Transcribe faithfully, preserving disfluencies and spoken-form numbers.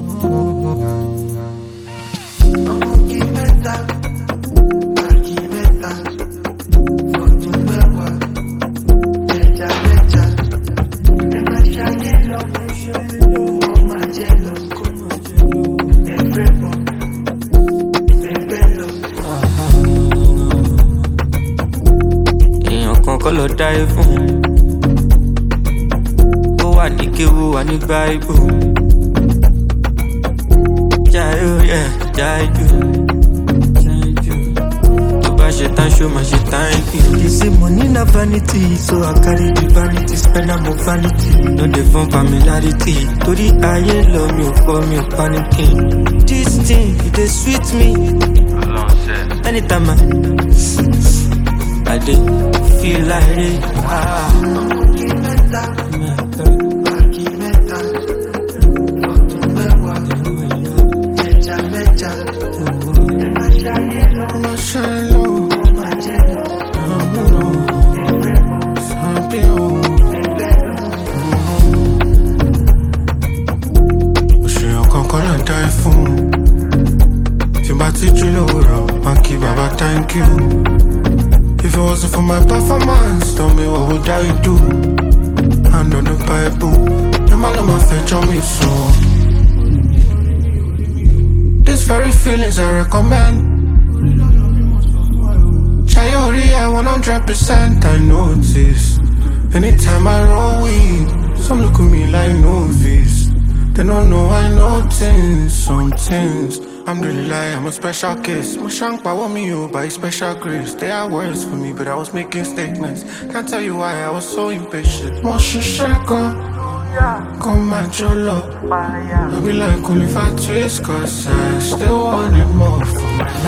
Kolo die fún ó wà ní kéwú wà ní báíbù jáyó yẹ jáyó tó bá ṣe tán ṣó máa ṣe thank you. They say money na vanity, so I carry the vanity, spend am on vanity. No dey fun familiarity torí ayé lọ mi ò fọ́ mi ò panicking. This thing e dey sweet me anytime I I dey feel like it. Ah. Thank you. If it wasn't for my performance, tell me what would I do? Hand on the Bible, the man on my fetch on me so. These very feelings I recommend. Chayori, I one hundred percent I notice. Anytime I roll weed, some look at me like novice. They don't know I know things, some things. I'm really lying, I'm a special case. My shank power me you by special grace. They are words for me, but I was making statements. Can't tell you why I was so impatient. More shishaka, come at your love. I be like only if I twist, cause I still want it more from me.